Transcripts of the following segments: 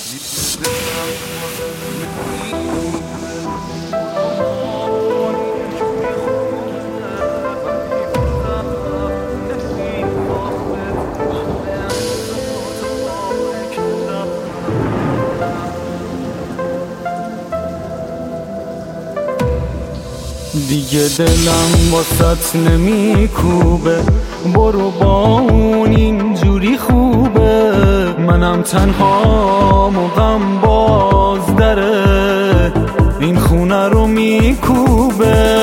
دیگه دلم واسط نمیکوبه، برو با اون اینجوری خوبه. منم تنها غم باز داره این خونه رو میکوبه.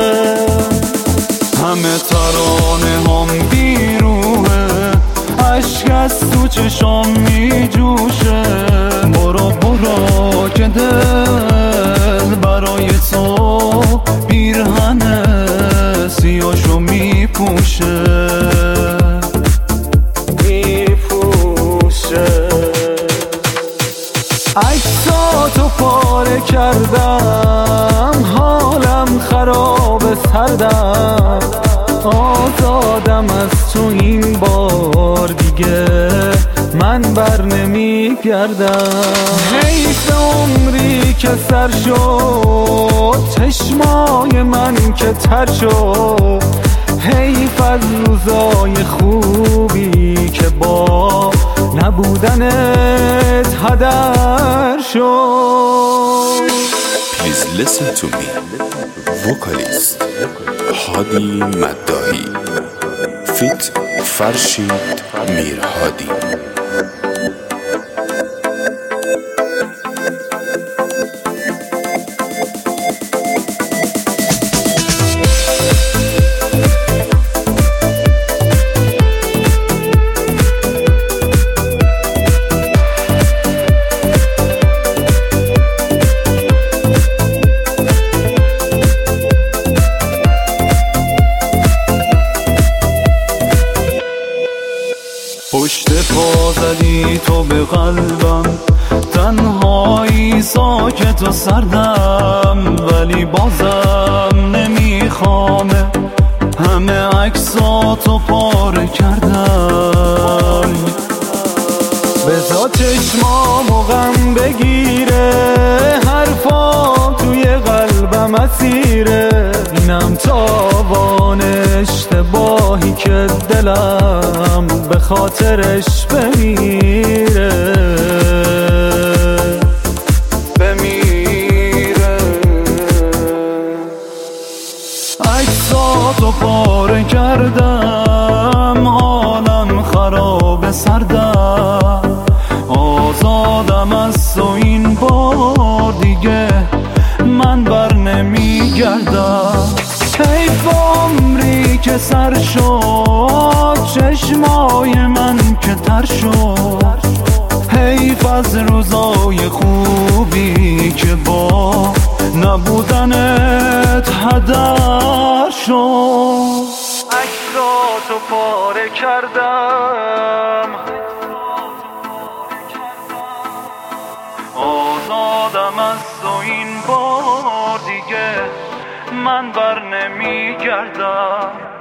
همه ترانه هم بیروه، عشق از تو چشام میجوشه. برو برو که دل برای تو پیرهن سیاشو میپوشه. عکساتو پاره کردم، حالم خراب سردم. آزادم از تو این بار دیگه، من بر نمیگردم. حیف عمری که سر شد، چشمای من که تر شد. حیف از روزای خوبی که با نبودنت هدر شد. Please listen to me. Vocalist هادی مداحی فیت فرشید میرهادی. پشت پا زدی تو به قلبم، تنهایی ساکت و سردم. ولی بازم نمیخوامه، همه عکساتو پاره کردم. بذار چشمامو غم بگیره، حرفا توی قلبم اسیره. اینم تاوان اشتباهی که دلم به خاطرش بمیره. عکساتو پاره کردم، حالم خراب سردم. آزادم از تو این بار دیگه، من بر نمیگردم. حیف عمری که سر شد، چشمای من که تر شد. حیف از روزای خوبی که با نبودنت هدر شد. عکساتو پاره کردم، آزادم از تو این بار دیگه، من بر نمیگردم.